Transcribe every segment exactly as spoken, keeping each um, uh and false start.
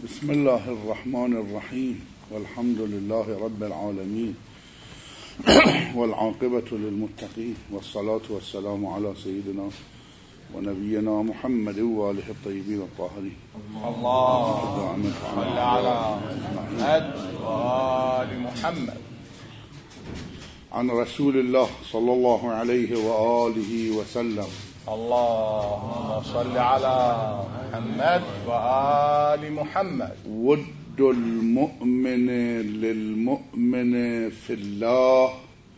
بسم الله الرحمن الرحيم، والحمد لله رب العالمين، والعاقبة للمتقين، والصلاة والسلام على سيدنا ونبينا محمد وآله الطيبين الطاهرين. اللهم صل على محمد وآل محمد. عن رسول الله صلى الله عليه وآله وسلم: اللهم صل على محمد وآل محمد. ود المؤمن للمؤمن في الله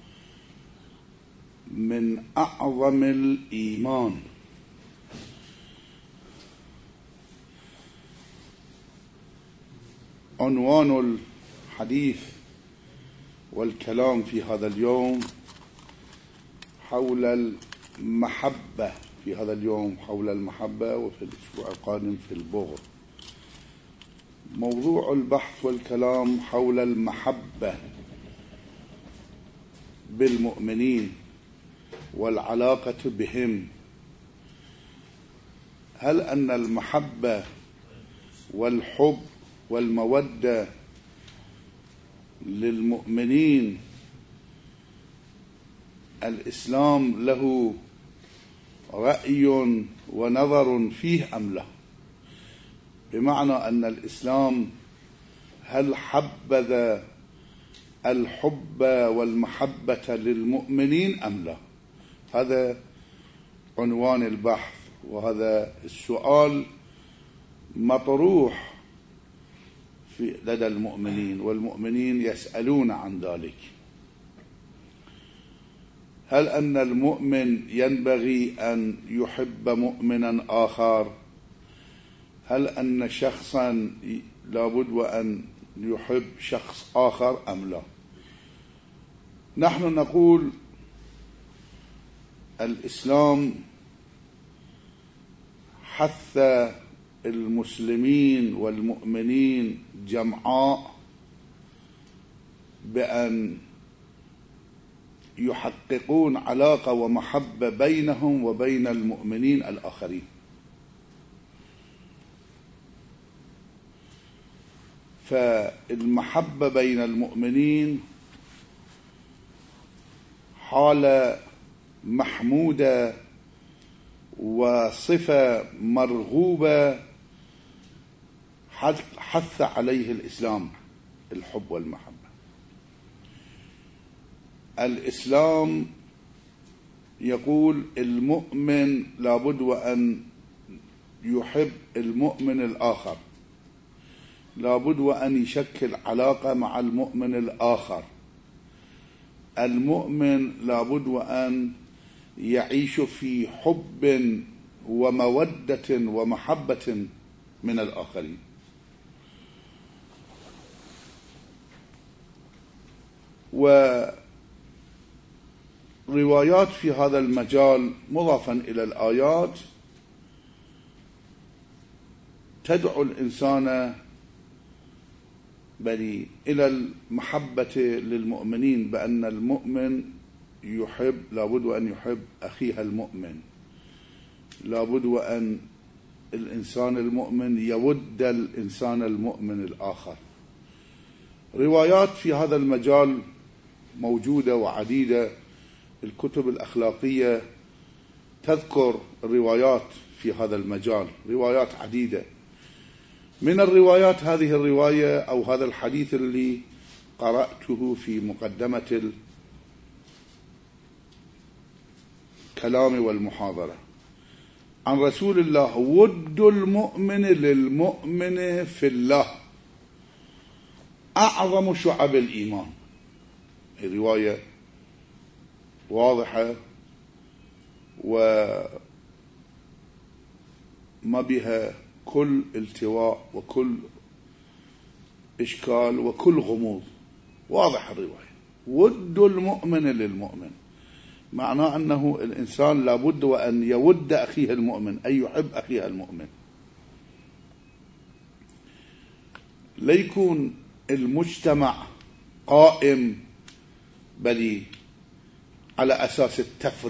من أعظم الإيمان. عنوان الحديث والكلام في هذا اليوم حول المحبة، في هذا اليوم حول المحبة، وفي الأسبوع القادم في البغض. موضوع البحث والكلام حول المحبة بالمؤمنين والعلاقة بهم. هل أن المحبة والحب والمودة للمؤمنين الإسلام له رأي ونظر فيه أم لا؟ بمعنى أن الإسلام هل حبذ الحب والمحبة للمؤمنين أم لا؟ هذا عنوان البحث، وهذا السؤال مطروح في لدى المؤمنين، والمؤمنين يسألون عن ذلك. هل أن المؤمن ينبغي أن يحب مؤمنا آخر؟ هل أن شخصا لابد وأن يحب شخص آخر أم لا؟ نحن نقول الإسلام حث المسلمين والمؤمنين جمعاء بأن يحققون علاقة ومحبة بينهم وبين المؤمنين الآخرين. فالمحبة بين المؤمنين حالة محمودة وصفة مرغوبة حث عليه الإسلام، الحب والمحبة. الإسلام يقول المؤمن لابد وأن يحب المؤمن الآخر، لابد وأن يشكل علاقة مع المؤمن الآخر. المؤمن لابد وأن يعيش في حب ومودة ومحبة من الآخرين. وروايات في هذا المجال مضافا إلى الآيات تدعو الإنسان بل إلى المحبة للمؤمنين، بأن المؤمن يحب، لابد وأن يحب أخيه المؤمن، لابد وأن الإنسان المؤمن يود الإنسان المؤمن الآخر. روايات في هذا المجال موجودة وعديدة. الكتب الأخلاقية تذكر روايات في هذا المجال، روايات عديدة. من الروايات هذه الرواية أو هذا الحديث اللي قرأته في مقدمة الكلام والمحاضرة عن رسول الله: ود المؤمن للمؤمن في الله أعظم شعب الإيمان. الرواية واضحة وما بها كل التواء وكل إشكال وكل غموض، واضح الرواية. ود المؤمن للمؤمن معناه أنه الإنسان لابد وأن يود أخيه المؤمن، أي يحب أخيه المؤمن. ليكون المجتمع قائم بل على أساس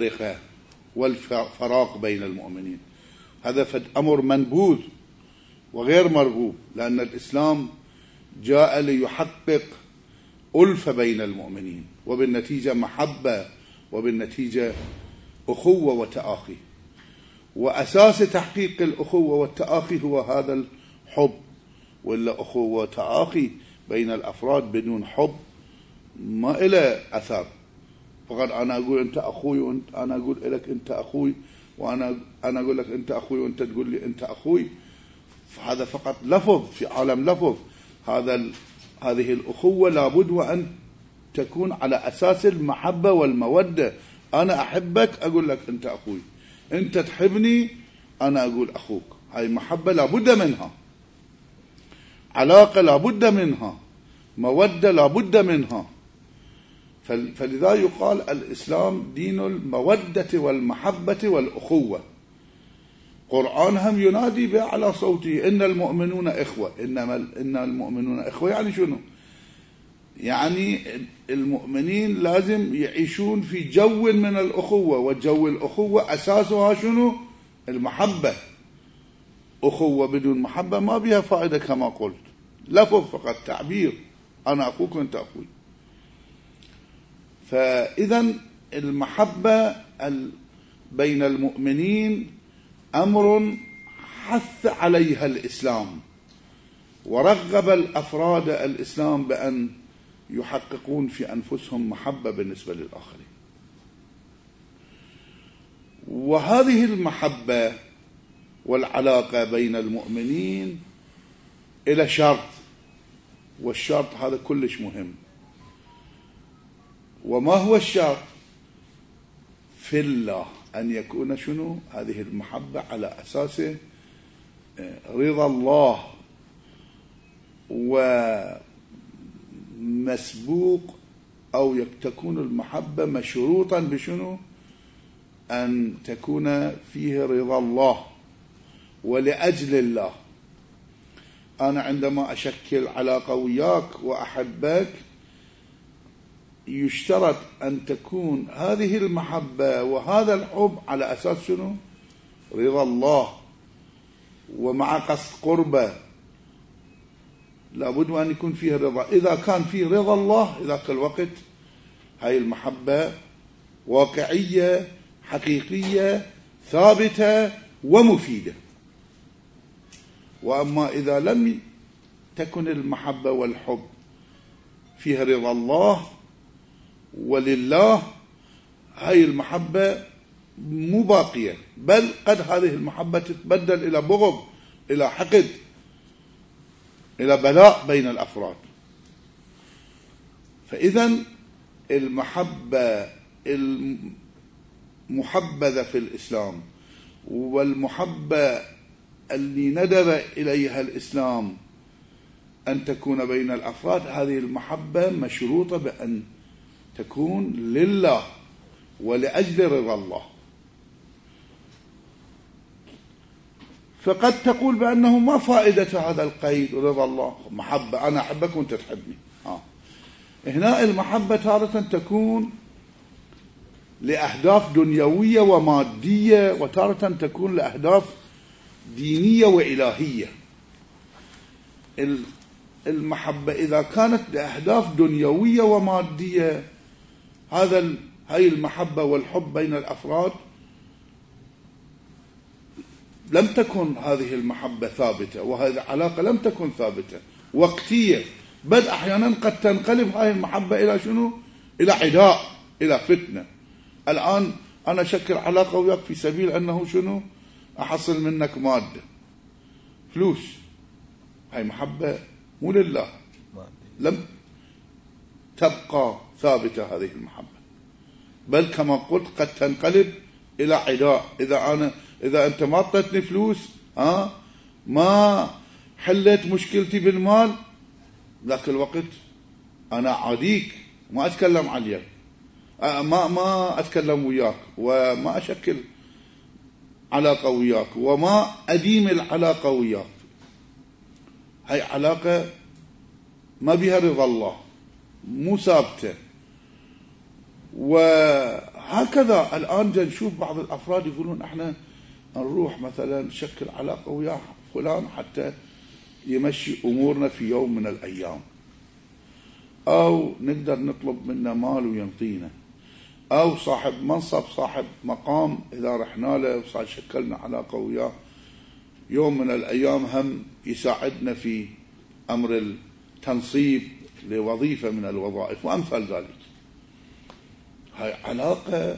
التفرقة والفراق بين المؤمنين. هذا فد أمر منبوذ وغير مرغوب، لأن الإسلام جاء ليحقق ألفة بين المؤمنين، وبالنتيجة محبة، وبالنتيجة أخوة وتآخي. وأساس تحقيق الأخوة والتآخي هو هذا الحب، ولا أخوة وتآخي بين الأفراد بدون حب ما إلى أثر. فقط أنا أقول أنت أخوي، وأنت أنا أقول لك أنت أخوي، وأنا أنا أقول لك أنت أخوي وأنت تقول لي أنت أخوي، فهذا فقط لفظ في عالم لفظ. هذا ال... هذه الأخوة لابد وأن تكون على أساس المحبة والمودة. أنا أحبك أقول لك أنت أخوي، أنت تحبني أنا أقول أخوك. هاي محبة لابد منها، علاقة لابد منها، مودة لابد منها. فلذا يقال الإسلام دين المودة والمحبة والأخوة. قرآن هم ينادي بأعلى صوته إن المؤمنون إخوة. إنما إن المؤمنون إخوة يعني شنو؟ يعني المؤمنين لازم يعيشون في جو من الأخوة، والجو الأخوة أساسها شنو؟ المحبة. أخوة بدون محبة ما بها فائدة كما قلت، لفظ فقط، تعبير، أنا أخوك وأنت أخوي. فإذا المحبة بين المؤمنين أمر حث عليها الإسلام، ورغب الأفراد الإسلام بأن يحققون في أنفسهم محبة بالنسبة للآخرين. وهذه المحبة والعلاقة بين المؤمنين إلى شرط، والشرط هذا كلش مهم. وما هو الشرط؟ في الله، أن يكون شنو هذه المحبة على أساس رضا الله، ومسبوق أو تكون المحبة مشروطا بشنو؟ أن تكون فيه رضا الله ولأجل الله. أنا عندما أشكل علاقة وياك وأحبك يشترط أن تكون هذه المحبة وهذا الحب على أساس شنو؟ رضا الله، ومع قصد قربة لابد أن يكون فيه رضا. إذا كان فيه رضا الله ذاك الوقت هاي المحبة واقعية حقيقية ثابتة ومفيدة. وأما إذا لم تكن المحبة والحب فيها رضا الله ولله، هاي المحبة مو باقية، بل قد هذه المحبة تتبدل إلى بغض، إلى حقد، إلى بلاء بين الأفراد. فإذا المحبة المحبذة في الإسلام والمحبة اللي ندب إليها الإسلام أن تكون بين الأفراد، هذه المحبة مشروطة بأن تكون لله ولأجل رضا الله. فقد تقول بأنه ما فائدة هذا القيد رضا الله، محبة أنا أحبك وأنت تحبني. آه. هنا المحبة تارة تكون لأهداف دنيوية ومادية، وتارة تكون لأهداف دينية وإلهية. المحبة إذا كانت لأهداف دنيوية ومادية، هذا هاي المحبة والحب بين الأفراد لم تكن هذه المحبة ثابتة، وهذه العلاقة لم تكن ثابتة، وقتية، بل أحيانا قد تنقلب هاي المحبة إلى شنو؟ إلى عداء، إلى فتنة. الآن أنا شكل علاقة وياك في سبيل أنه شنو؟ أحصل منك مادة، فلوس. هاي محبة مو لله، لم تبقى ثابتة هذه المحبة، بل كما قلت قد تنقلب إلى عداء. إذا أنا إذا أنت ما أعطيتني فلوس، آه ما حلت مشكلتي بالمال، ذاك الوقت أنا عاديك، ما أتكلم عليك، آه ما ما أتكلم وياك، وما أشكل علاقة وياك، وما أديم العلاقة وياك. هاي علاقة ما بها رضا الله، مو ثابتة. وهكذا الآن نشوف بعض الأفراد يقولون احنا نروح مثلا نشكل علاقة وياه فلان حتى يمشي أمورنا في يوم من الأيام، أو نقدر نطلب منه مال وينطينا، أو صاحب منصب صاحب مقام إذا رحنا له وصار شكلنا علاقة وياه يوم من الأيام هم يساعدنا في أمر التنصيب لوظيفة من الوظائف وأمثال ذلك. هاي علاقة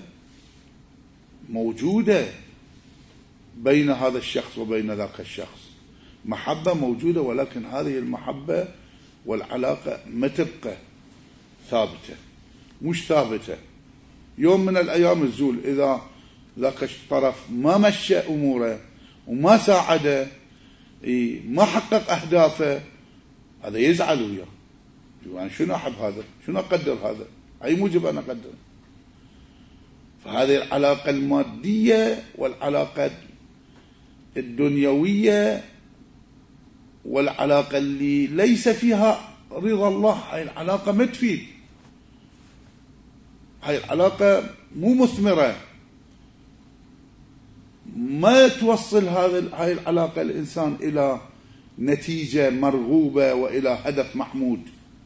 موجودة بين هذا الشخص وبين ذاك الشخص، محبة موجودة، ولكن هذه المحبة والعلاقة ما تبقى ثابتة، مش ثابتة، يوم من الأيام تزول. إذا ذاك الطرف ما مشى أموره وما ساعده، ما حقق أهدافه، هذا يزعل وياه. يعني شنو أحب هذا؟ شنو أقدر هذا؟ أي موجب أنا أقدر؟ فهذه العلاقة المادية والعلاقة الدنيوية والعلاقة اللي ليس فيها رضا الله، هاي العلاقة ما تفيد، هاي العلاقة مو مثمرة، ما توصل هذا هاي العلاقة الإنسان إلى نتيجة مرغوبة وإلى هدف محمود.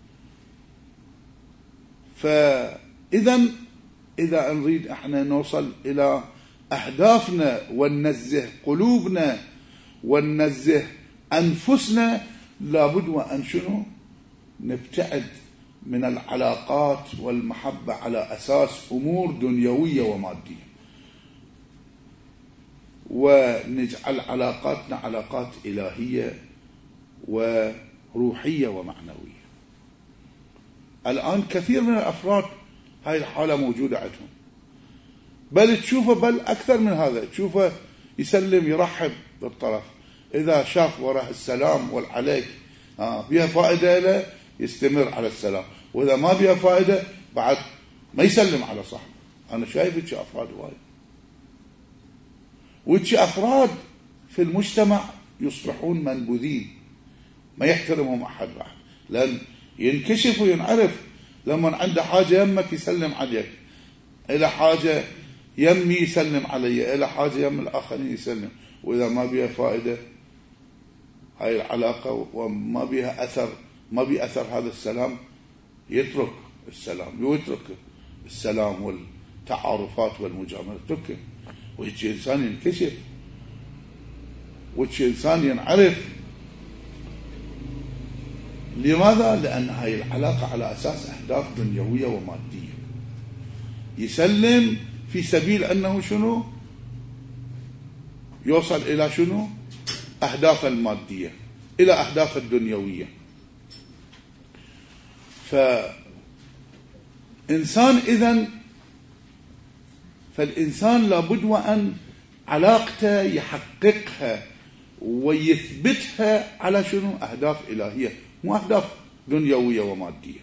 فإذا إذا نريد احنا نوصل إلى أهدافنا وننزه قلوبنا وننزه أنفسنا، لابد وأن شنو نبتعد من العلاقات والمحبة على أساس أمور دنيوية ومادية، ونجعل علاقاتنا علاقات إلهية وروحية ومعنوية. الآن كثير من الأفراد هاي الحالة موجودة عندهم، بل تشوفه بل أكثر من هذا، تشوفه يسلم يرحب بالطرف، إذا شاف وراه السلام والعليك آه بها فائدة له يستمر على السلام، وإذا ما بها فائدة بعد ما يسلم على صاحبه. أنا شايف إتش أفراد وايد، وإتش أفراد في المجتمع يصبحون منبوذين، ما يحترمهم أحد بعد، لأن ينكشف وينعرف لما عنده حاجة يمك يسلم عليك، إلى حاجة يمي يسلم علي، إلى حاجة يم الآخرين يسلم، وإذا ما بيها فائدة هاي العلاقة وما بيها أثر، ما بي أثر هذا السلام، يترك السلام، ويترك السلام والتعارفات والمجاملة تركه، ويجي إنسان ينكشف، ويجي إنسان ينعرف. لماذا؟ لأن هاي العلاقة على أساس أهداف دنيوية ومادية، يسلم في سبيل أنه شنو يوصل إلى شنو أهداف المادية، إلى أهداف الدنيوية. فإنسان إذن فالإنسان لابد وأن علاقته يحققها ويثبتها على شنو أهداف إلهية، مو أهداف دنيوية ومادية.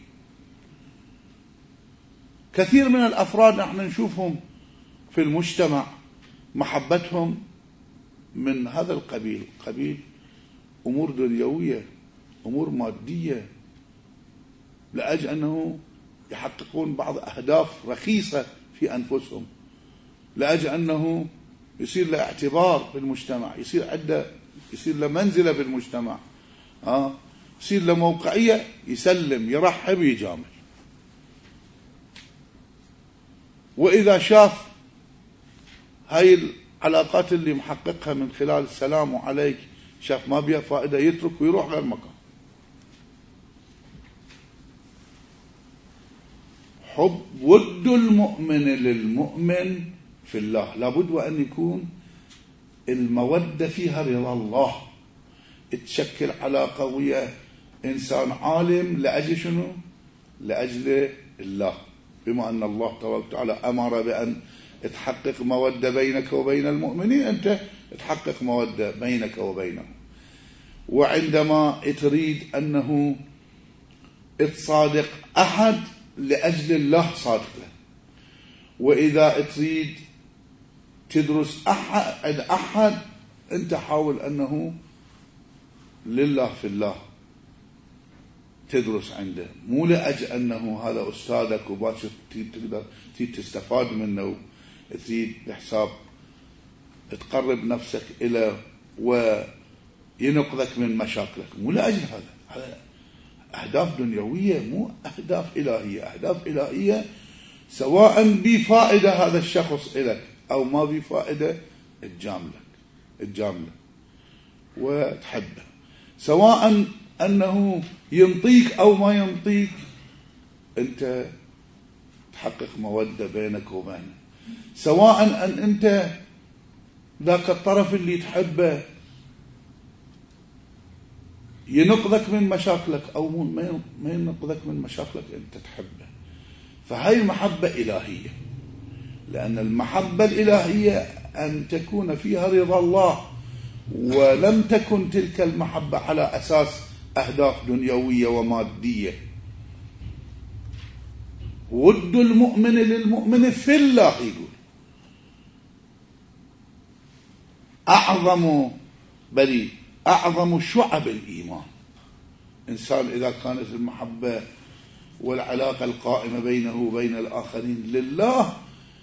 كثير من الأفراد نحن نشوفهم في المجتمع محبتهم من هذا القبيل، قبيل أمور دنيوية، أمور مادية، لأجل أنه يحققون بعض أهداف رخيصة في أنفسهم، لأجل أنه يصير له اعتبار بالمجتمع، يصير عنده يصير له منزلة بالمجتمع، آه يصير له موقعية، يسلم يرحب يجامل. وإذا شاف هاي العلاقات اللي محققها من خلال السلام عليك شاف ما بيها فائدة، يترك ويروح غير مكان. حب ود المؤمن للمؤمن في الله، لابد وأن يكون المودة فيها رضا الله، تشكل علاقة ويا إنسان عالم لأجل شنو؟ لأجل الله، بما أن الله تبارك وتعالى أمر بأن تحقق مودة بينك وبين المؤمنين، أنت تحقق مودة بينك وبينهم. وعندما تريد أنه تصادق أحد لأجل الله صادق له، وإذا تريد تدرس أحد أحد أنت حاول أنه لله في الله تدرس عنده، مو لأجل أنه هذا أستاذك وباشر تقدر تستفاد منه، تريد بحساب تقرب نفسك إلى ينقذك من مشاكلك، مو لأجل هذا. هذا أهداف دنيوية مو أهداف إلهية. أهداف إلهية سواء بفائدة هذا الشخص إلك أو ما بفائدة تجاملك تجاملك وتحبه، سواء أنه ينطيك أو ما ينطيك، أنت تحقق مودة بينك وبينه، سواء أن أنت ذاك الطرف اللي تحبه ينقذك من مشاكلك أو ما ينقذك من مشاكلك، أنت تحبه. فهي المحبة إلهية، لأن المحبة الإلهية أن تكون فيها رضا الله، ولم تكن تلك المحبة على أساس أهداف دنيوية ومادية. ود المؤمن للمؤمن في الله، يقول أعظم بل أعظم شعب الإيمان. إنسان إذا كانت المحبة والعلاقة القائمة بينه وبين الآخرين لله،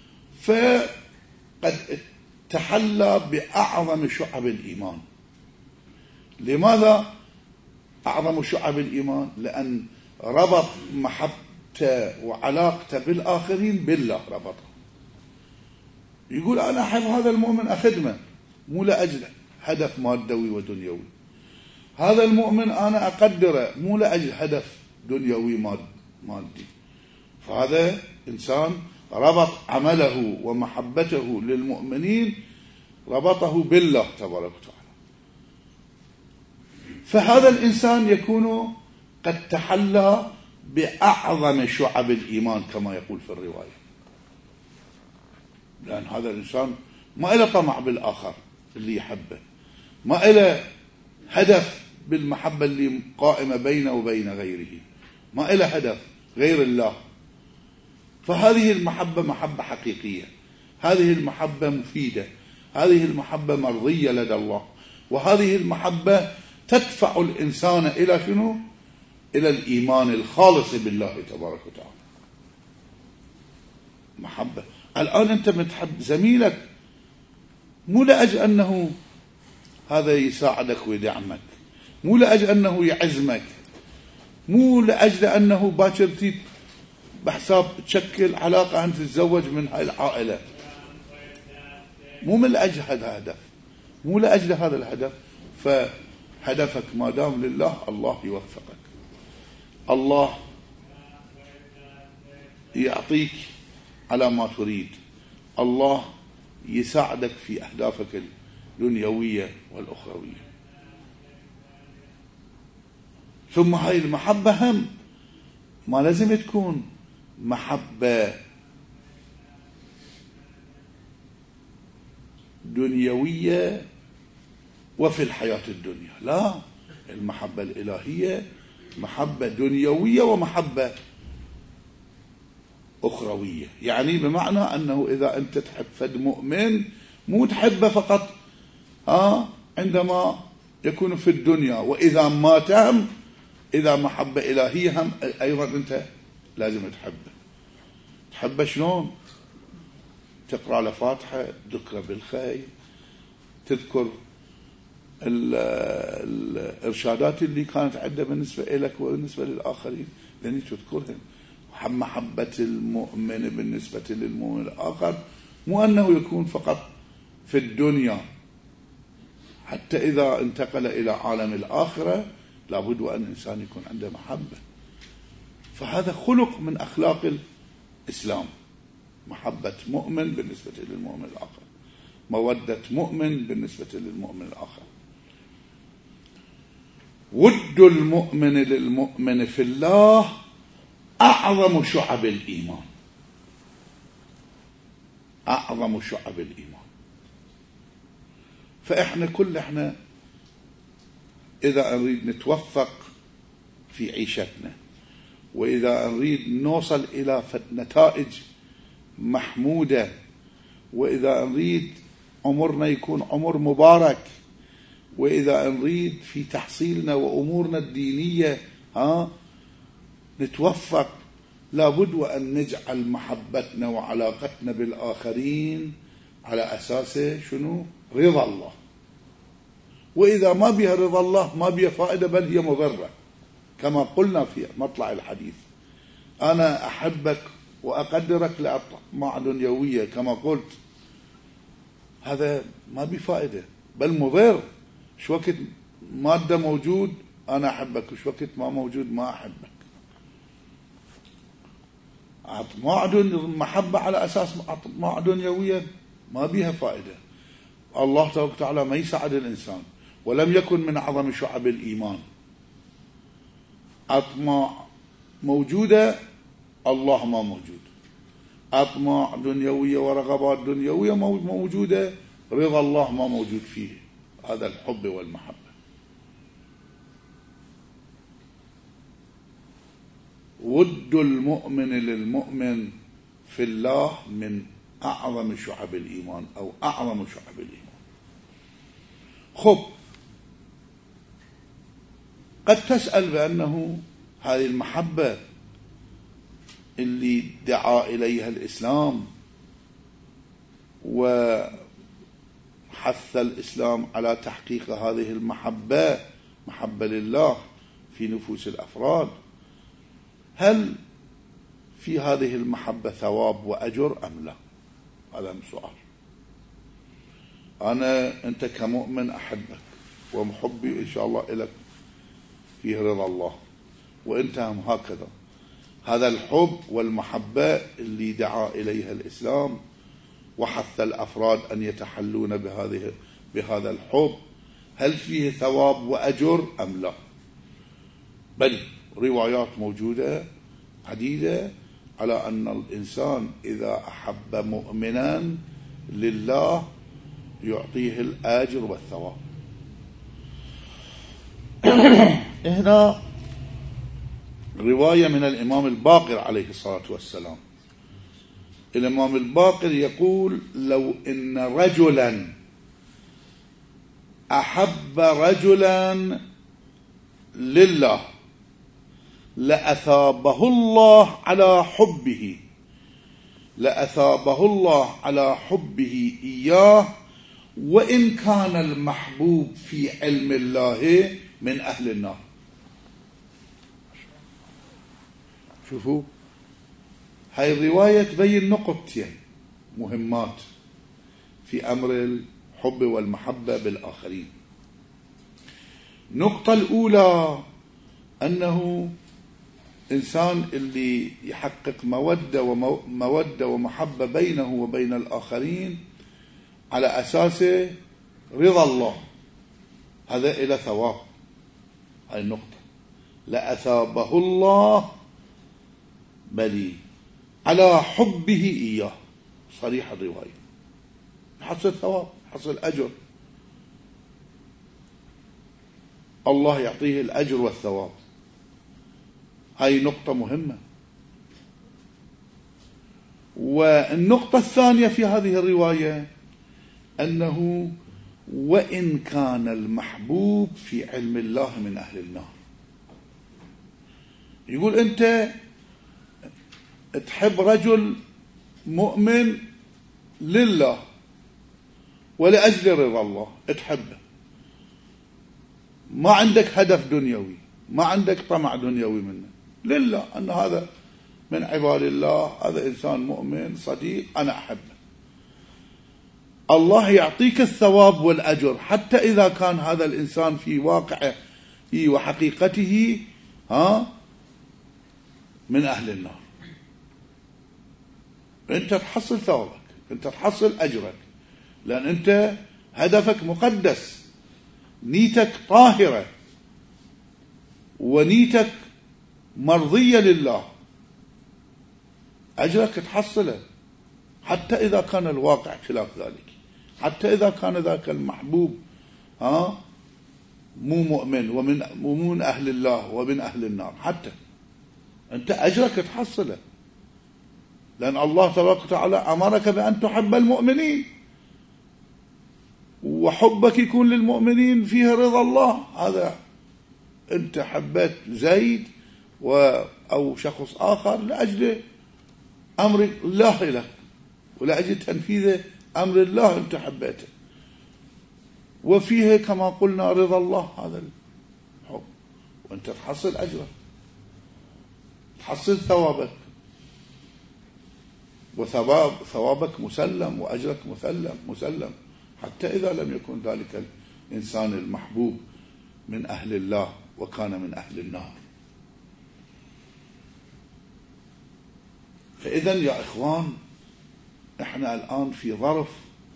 فقد تحلى بأعظم شعب الإيمان. لماذا أعظم شعب الإيمان؟ لأن ربط محبته وعلاقته بالآخرين بالله، ربطه. يقول أنا أحب هذا المؤمن أخدمه، مو لأجل هدف مادوي ودنيوي. هذا المؤمن أنا أقدره، مو لأجل هدف دنيوي مادي. فهذا إنسان ربط عمله ومحبته للمؤمنين، ربطه بالله تبارك وتعالى. فهذا الإنسان يكون قد تحلى بأعظم شعب الإيمان كما يقول في الرواية، لأن هذا الإنسان ما إله طمع بالآخر اللي يحبه، ما إله هدف بالمحبة اللي قائمة بينه وبين غيره، ما إله هدف غير الله. فهذه المحبة محبة حقيقية، هذه المحبة مفيدة، هذه المحبة مرضية لدى الله، وهذه المحبة تدفع الإنسان إلى شنو؟ إلى الإيمان الخالص بالله تبارك وتعالى. محبة. الآن أنت متحب زميلك مو لأجل أنه هذا يساعدك ويدعمك، مو لأجل أنه يعزمك، مو لأجل أنه باكر تيت بحساب تشكل علاقة أن تتزوج من هاي العائلة، مو من أجل هذا الهدف، مو لأجل هذا الهدف. فهدفك ما دام لله، الله يوفقك، الله يعطيك على ما تريد، الله يساعدك في أهدافك الدنيوية والأخروية. ثم هاي المحبة هم ما لازم تكون محبة دنيوية وفي الحياة الدنيا، لا، المحبة الإلهية محبة دنيوية ومحبة أخروية. يعني بمعنى أنه إذا أنت تحب فد مؤمن، مو تحبه فقط آه عندما يكون في الدنيا، وإذا مات هم، إذا محبة إلهية هم أيضا أنت لازم تحبه. تحبه شلون؟ تقرأ له فاتحة، تذكره بالخير، تذكر الإرشادات اللي كانت عنده بالنسبة إليك وبالنسبة للآخرين، لأني تذكرهم. محبة المؤمن بالنسبة للمؤمن الآخر مو أنه يكون فقط في الدنيا، حتى إذا انتقل إلى عالم الآخرة لابد وأن الإنسان يكون عنده محبة. فهذا خلق من أخلاق الإسلام، محبة مؤمن بالنسبة للمؤمن الآخر، مودة مؤمن بالنسبة للمؤمن الآخر. ود المؤمن للمؤمن في الله أعظم شعب الإيمان، أعظم شعب الإيمان. فإحنا كل إحنا إذا نريد نتوفق في عيشتنا، وإذا نريد نوصل إلى نتائج محمودة، وإذا نريد عمرنا يكون عمر مبارك، وإذا نريد في تحصيلنا وأمورنا الدينية ها نتوفق، لابد وأن نجعل محبتنا وعلاقتنا بالآخرين على أساس شنو؟ رضا الله. وإذا ما بها رضا الله ما بها فائدة بل هي مضرة، كما قلنا في مطلع الحديث. أنا أحبك وأقدرك لأطماع دنيوية كما قلت، هذا ما بفائدة بل مضر. شو وقت مادة موجود أنا أحبك، وشو وقت ما موجود ما أحبك. أطماع محبة على أساس أطماع دنيوية ما بيها فائدة. الله تبارك وتعالى ما يساعد الإنسان، ولم يكن من أعظم شعب الإيمان. أطماع موجودة الله ما موجود، أطماع دنيوية ورغبات دنيوية موجودة، رضا الله ما موجود فيه، هذا الحب والمحبة. ود المؤمن للمؤمن في الله من أعظم شعب الإيمان أو أعظم شعب الإيمان. خب، قد تسأل بأنه هذه المحبة اللي دعا إليها الإسلام وحث الإسلام على تحقيق هذه المحبة، محبة لله في نفوس الأفراد، هل في هذه المحبة ثواب وأجر أم لا؟ هذا سؤال. أنا أنت كمؤمن أحبك ومحبي إن شاء الله إلك فيه رضا الله، وأنت هم هكذا. هذا الحب والمحبة اللي دعا إليها الإسلام وحث الأفراد أن يتحلون بهذه بهذا الحب، هل فيه ثواب وأجر أم لا؟ بل روايات موجودة عديدة على أن الإنسان إذا أحب مؤمنا لله يعطيه الأجر والثواب. هنا رواية من الإمام الباقر عليه الصلاة والسلام. الإمام الباقر يقول: لو إن رجلا أحب رجلا لله لأثابه الله على حبه لأثابه الله على حبه إياه، وإن كان المحبوب في علم الله من أهل النار. شوفوا هاي الرواية تبين نقطتين مهمات في أمر الحب والمحبة بالآخرين. النقطة الأولى أنه إنسان اللي يحقق مودة ومودة ومحبة بينه وبين الآخرين على أساس رضا الله، هذا إلى ثواب. هاي النقطة، لأثابه الله بلي على حبه إياه، صريح الرواية، حصل ثواب، حصل أجر، الله يعطيه الأجر والثواب. هاي نقطة مهمة. والنقطة الثانية في هذه الرواية أنه وإن كان المحبوب في علم الله من أهل النار. يقول أنت تحب رجل مؤمن لله ولأجل رضا الله، تحبه، ما عندك هدف دنيوي، ما عندك طمع دنيوي منه، لله، أن هذا من عباد الله، هذا إنسان مؤمن صديق أنا أحبه. الله يعطيك الثواب والأجر حتى إذا كان هذا الإنسان في واقعه وحقيقته ها من أهل النار. أنت تحصل ثوابك، أنت تحصل أجرك، لأن أنت هدفك مقدس، نيتك طاهرة ونيتك مرضية لله، أجرك تحصله حتى إذا كان الواقع خلاف ذلك، حتى إذا كان ذاك المحبوب ها مو مؤمن ومن ومن أهل الله ومن أهل النار، حتى أنت أجرك تحصله، لأن الله تبارك وتعالى أمرك بأن تحب المؤمنين، وحبك يكون للمؤمنين فيه رضا الله. هذا أنت حبيت زيد أو شخص آخر لأجل أمر الله لك ولأجل تنفيذ أمر الله أنت حبيته. وفيها كما قلنا رضا الله هذا الحب، وأنت تحصل أجرك، تحصل ثوابك، وثواب ثوابك مسلم وأجرك مسلم مسلم، حتى إذا لم يكن ذلك الإنسان المحبوب من أهل الله وكان من أهل النار. فإذا يا إخوان، إحنا الآن في ظرف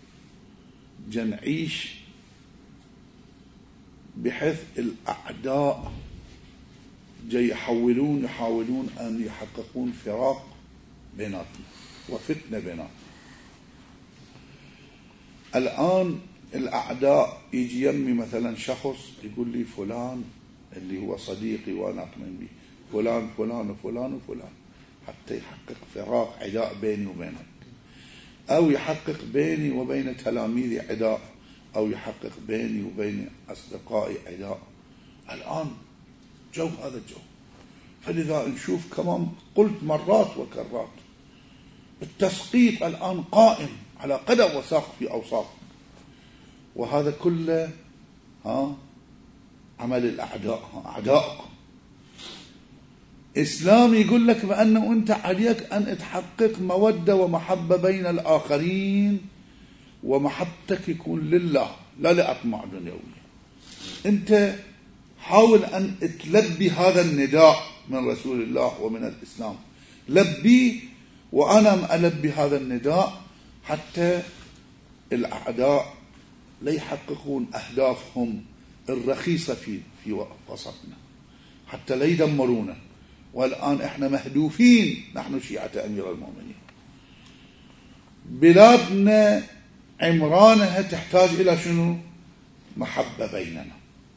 جنعيش بحيث الأعداء جاي يحاولون يحاولون أن يحققون فراق بيناتنا وفتنة بيناتنا. الآن الأعداء يجي يمي مثلا شخص يقول لي فلان اللي هو صديقي وأنا أؤمن به، فلان فلان وفلان وفلان، حتى يحقق فراق عداء بيني وبينك، أو يحقق بيني وبين تلاميذي عداء، أو يحقق بيني وبين أصدقائي عداء. الآن جو هذا الجو. فلذا نشوف كمان قلت مرات وكرات التسقيط الآن قائم على قدم وساق في أوساط، وهذا كله ها عمل الأعداء، أعدائكم. إسلام يقول لك بأنه أنت عليك أن تحقق مودة ومحبة بين الآخرين، ومحبتك يكون لله لا لأطماع دنيوية. أنت حاول أن تلبي هذا النداء من رسول الله ومن الإسلام، لبي، وأنا ألبي هذا النداء حتى الأعداء لا يحققون أهدافهم الرخيصة في في وسطنا، حتى لا يدمرونا. والآن احنا مهدوفين، نحن شيعة أمير المؤمنين، بلادنا عمرانها تحتاج إلى شنو؟ محبة بيننا.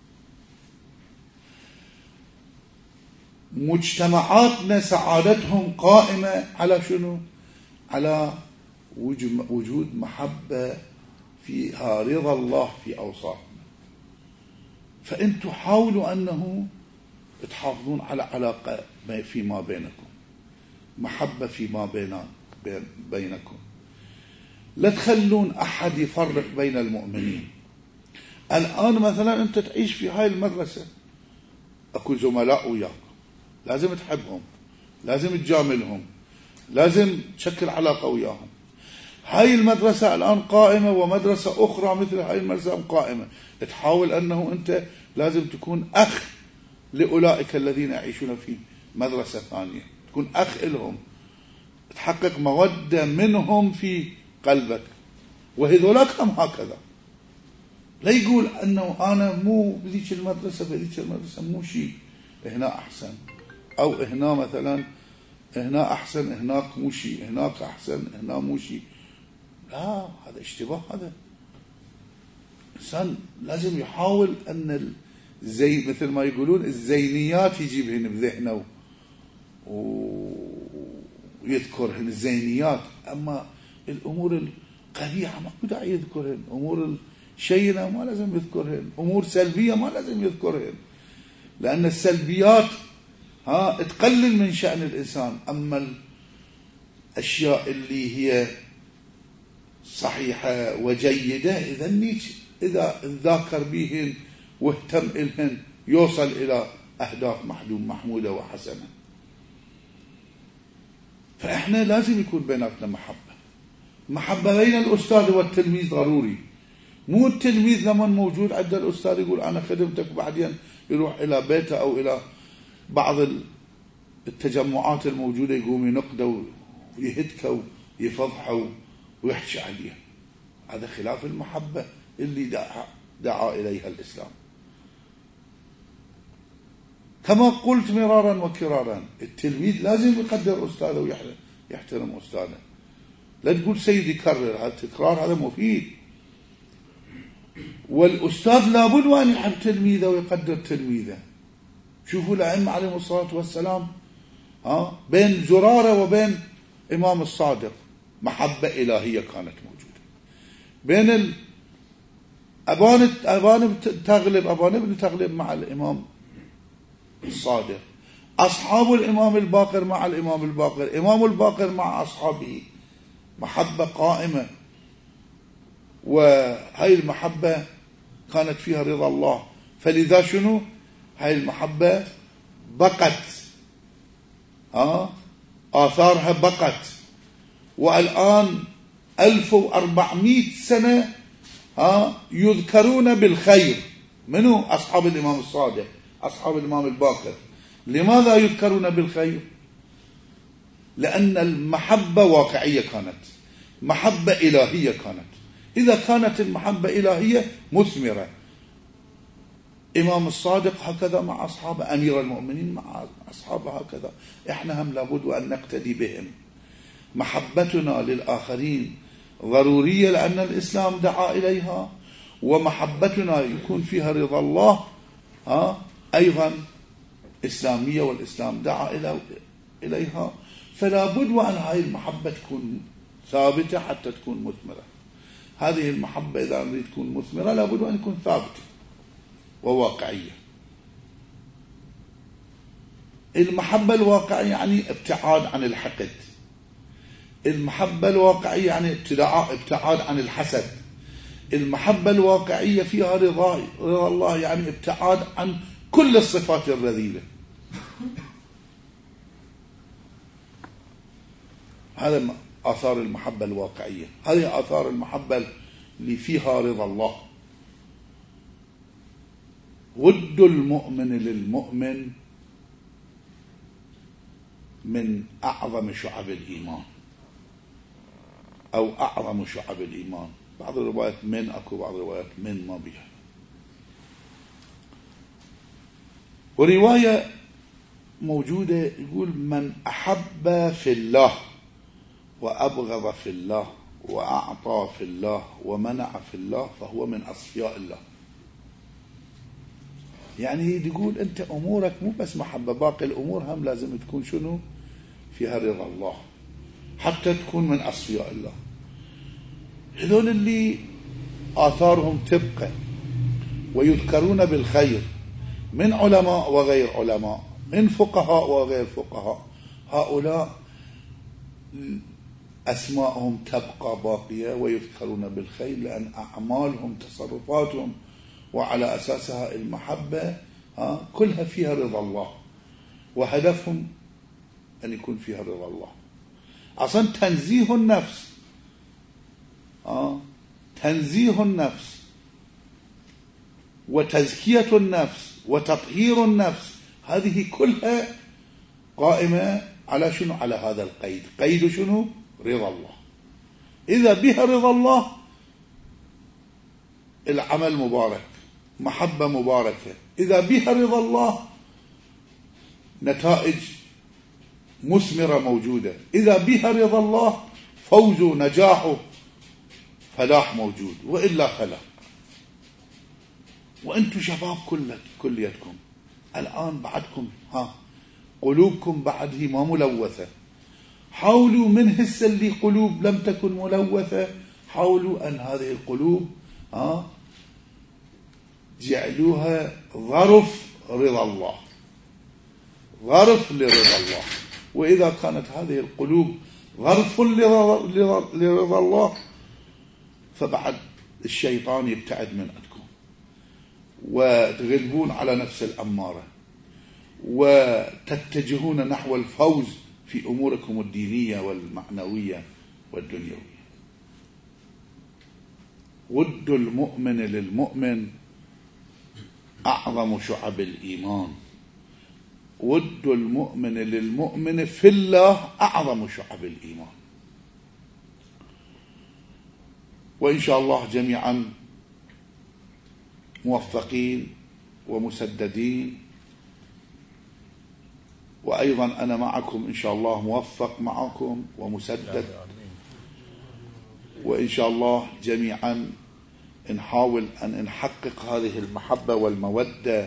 مجتمعاتنا سعادتهم قائمة على شنو؟ على وجود محبة فيها رضا الله في أوساطنا. فأنتم حاولوا أنه تحافظون على علاقة فيما بينكم، محبة فيما بينكم، لا تخلون أحد يفرق بين المؤمنين. الآن مثلا أنت تعيش في هاي المدرسة، أكو زملاء وياك، لازم تحبهم، لازم تجاملهم، لازم تشكل علاقة وياهم. هاي المدرسة الآن قائمة، ومدرسة أخرى مثل هاي المدرسة قائمة. تحاول أنه أنت لازم تكون أخ لأولئك الذين يعيشون في مدرسة ثانية، تكون أخ لهم، تحقق مودة منهم في قلبك. وهذولاك هم هكذا، لا يقول أنه أنا مو بذيك المدرسة بذيك المدرسة مو شيء، هنا أحسن، أو هنا مثلا هنا أحسن هناك مو شيء، هناك أحسن هنا مو شيء. لا، هذا اشتباه. هذا إنسان لازم يحاول أن زي مثل ما يقولون الزينيات يجيبهن بذهنه ويذكرهن الزينيات، أما الأمور القبيحة ما داعي يذكرهن، أمور الشينة ما لازم يذكرهن، أمور سلبية ما لازم يذكرهن، لأن السلبيات ها تقلل من شأن الإنسان. أما الأشياء اللي هي صحيحة وجيدة إذا نيش إذا ذاكر بهن واهتم إلهن يوصل إلى أهداف محدوم محمودة وحسنة. فإحنا لازم يكون بيناتنا محبة، محبة بين الأستاذ والتلميذ ضروري. مو التلميذ لما موجود عند الأستاذ يقول أنا خدمتك، وبعدين يروح إلى بيته أو إلى بعض التجمعات الموجودة يقوم ينقده ويهتكه ويفضحه ويحكي عليه. هذا خلاف المحبة اللي دعا, دعا إليها الإسلام. كما قلت مرارا وكرارا، التلميذ لازم يقدر أستاذه ويحترم أستاذه. لا تقول سيدي كرر، هذا التكرار هذا مفيد. والأستاذ لابد وأن يحب تلميذه ويقدر تلميذه. شوفوا الأئمة عليهم الصلاة والسلام ها بين زرارة وبين إمام الصادق محبة إلهية كانت موجودة. بين ال... أبان أبان تغلب أبان ابن تغلب مع الإمام الصادق، أصحاب الإمام الباقر مع الإمام الباقر، إمام الباقر مع أصحابه، محبة قائمة. وهي المحبة كانت فيها رضا الله، فلذا شنو هاي المحبة بقت، ها آثارها بقت. والآن ألف وأربعمائة سنة ها يذكرون بالخير. منو؟ أصحاب الإمام الصادق، أصحاب الإمام الباقر. لماذا يذكرون بالخير؟ لأن المحبة واقعية كانت، محبة إلهية كانت. إذا كانت المحبة إلهية مثمرة، إمام الصادق هكذا مع أصحابه، أمير المؤمنين مع أصحابه هكذا، إحنا هم لابد أن نقتدي بهم. محبتنا للآخرين ضرورية لأن الإسلام دعا إليها، ومحبتنا يكون فيها رضا الله ها أيضا إسلامية، والإسلام دعا إليها. فلا بد وأن هذه المحبة تكون ثابتة حتى تكون مثمرة. هذه المحبة إذا نريد تكون مثمرة لا بد أن تكون ثابتة وواقعية. المحبة الواقعية يعني ابتعاد عن الحقد، المحبة الواقعية يعني ابتعاد عن الحسد، المحبة الواقعية فيها رضا رضا الله يعني ابتعاد عن كل الصفات الرذيلة. هذا آثار المحبة الواقعية، هذه آثار المحبة اللي فيها رضا الله. ود المؤمن للمؤمن من أعظم شعب الإيمان، أو أعظم شعب الإيمان. بعض الروايات من، أكو بعض الروايات من ما بها. ورواية موجودة يقول من أحب في الله وأبغض في الله وأعطى في الله ومنع في الله فهو من أصفياء الله. يعني تقول أنت أمورك مو بس محبة، باقي الأمور هم لازم تكون شنو فيها رضا الله حتى تكون من أصفياء الله. هذول اللي آثارهم تبقى ويذكرون بالخير من علماء وغير علماء، من فقهاء وغير فقهاء، هؤلاء أسماءهم تبقى باقية ويذكرون بالخير، لأن أعمالهم تصرفاتهم وعلى أساسها المحبة كلها فيها رضا الله، وهدفهم أن يكون فيها رضا الله. أصلا تنزيه النفس آه. تنزيه النفس وتزكية النفس وتطهير النفس، هذه كلها قائمة على شنو؟ على هذا القيد. قيد شنو؟ رضا الله. إذا بها رضا الله العمل مبارك، محبة مباركة. إذا بها رضا الله نتائج مثمرة موجودة. إذا بها رضا الله فوزه نجاحه فلاح موجود، وإلا فلا. وأنتم شباب كل كليتكم الآن بعدكم ها قلوبكم بعد هي ما ملوثة، حاولوا من هسه اللي قلوب لم تكن ملوثة، حاولوا أن هذه القلوب ها جعلوها ظرف رضا الله، ظرف لرضا الله. وإذا كانت هذه القلوب ظرف لرضا الله فبعد الشيطان يبتعد من عندكم وتغلبون على نفس الأمارة وتتجهون نحو الفوز في أموركم الدينية والمعنوية والدنيوية. ود المؤمن للمؤمن أعظم شعب الإيمان. ود المؤمن للمؤمن في الله أعظم شعب الإيمان. وإن شاء الله جميعا موفقين ومسددين، وأيضا أنا معكم إن شاء الله موفق معكم ومسدد، وإن شاء الله جميعا نحاول أن نحقق هذه المحبة والمودة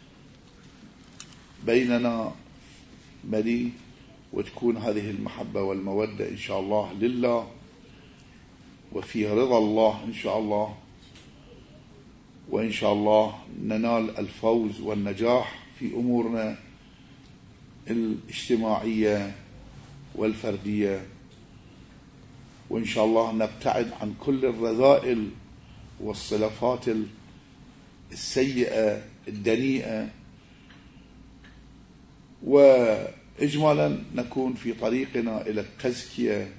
بيننا ملي، وتكون هذه المحبة والمودة إن شاء الله لله وفيها رضا الله إن شاء الله، وإن شاء الله ننال الفوز والنجاح في أمورنا الاجتماعية والفردية، وإن شاء الله نبتعد عن كل الرذائل والصلفات السيئة الدنيئة، وإجمالا نكون في طريقنا إلى التزكية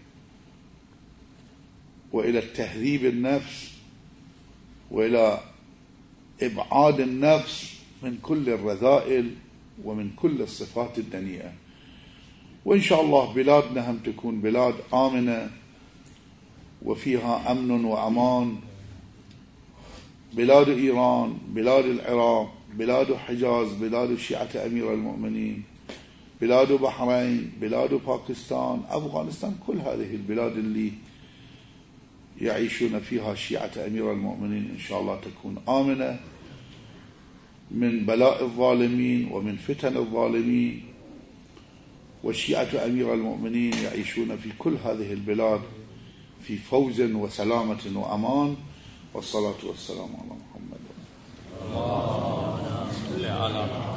وإلى التهذيب النفس وإلى إبعاد النفس من كل الرذائل ومن كل الصفات الدنيئة. وإن شاء الله بلادنا هم تكون بلاد آمنة وفيها أمن وأمان، بلاد إيران، بلاد العراق، بلاد حجاز، بلاد شيعة أمير المؤمنين، بلاد بحرين، بلاد باكستان، أفغانستان، كل هذه البلاد اللي يعيشون فيها شيعة أمير المؤمنين إن شاء الله تكون آمنة من بلاء الظالمين ومن فتن الظالمين، وشيعة أمير المؤمنين يعيشون في كل هذه البلاد في فوز وسلامة وأمان. والصلاة والسلام على محمد. اللهم صل على محمد.